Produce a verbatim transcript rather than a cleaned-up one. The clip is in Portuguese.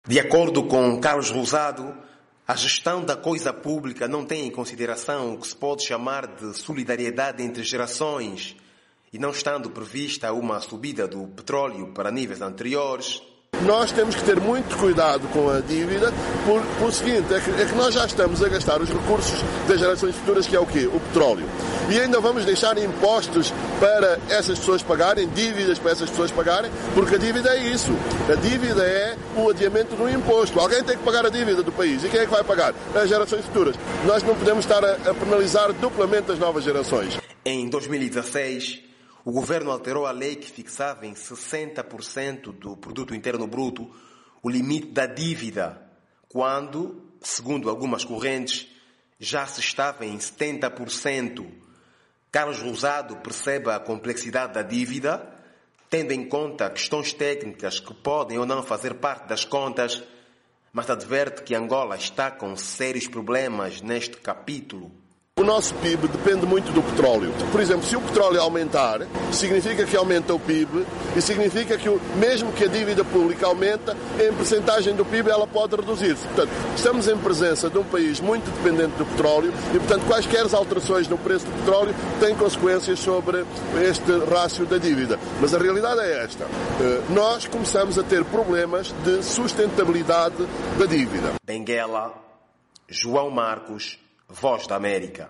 De acordo com Carlos Rosado, a gestão da coisa pública não tem em consideração o que se pode chamar de solidariedade entre gerações e não estando prevista uma subida do petróleo para níveis anteriores. Nós temos que ter muito cuidado com a dívida, por, por o seguinte, é que, é que nós já estamos a gastar os recursos das gerações futuras, que é o quê? O petróleo. E ainda vamos deixar impostos para essas pessoas pagarem, dívidas para essas pessoas pagarem, porque a dívida é isso. A dívida é o adiamento do imposto. Alguém tem que pagar a dívida do país. E quem é que vai pagar? As gerações futuras. Nós não podemos estar a, a penalizar duplamente as novas gerações. Em dois mil e dezasseis, o governo alterou a lei que fixava em sessenta por cento do produto interno bruto o limite da dívida, quando, segundo algumas correntes, já se estava em setenta por cento. Carlos Rosado percebe a complexidade da dívida, tendo em conta questões técnicas que podem ou não fazer parte das contas, mas adverte que Angola está com sérios problemas neste capítulo. O nosso P I B depende muito do petróleo. Por exemplo, se o petróleo aumentar, significa que aumenta o P I B e significa que, mesmo que a dívida pública aumenta, em percentagem do P I B ela pode reduzir-se. Portanto, estamos em presença de um país muito dependente do petróleo e, portanto, quaisquer alterações no preço do petróleo têm consequências sobre este rácio da dívida. Mas a realidade é esta. Nós começamos a ter problemas de sustentabilidade da dívida. Benguela, João Marcos, Voz da América.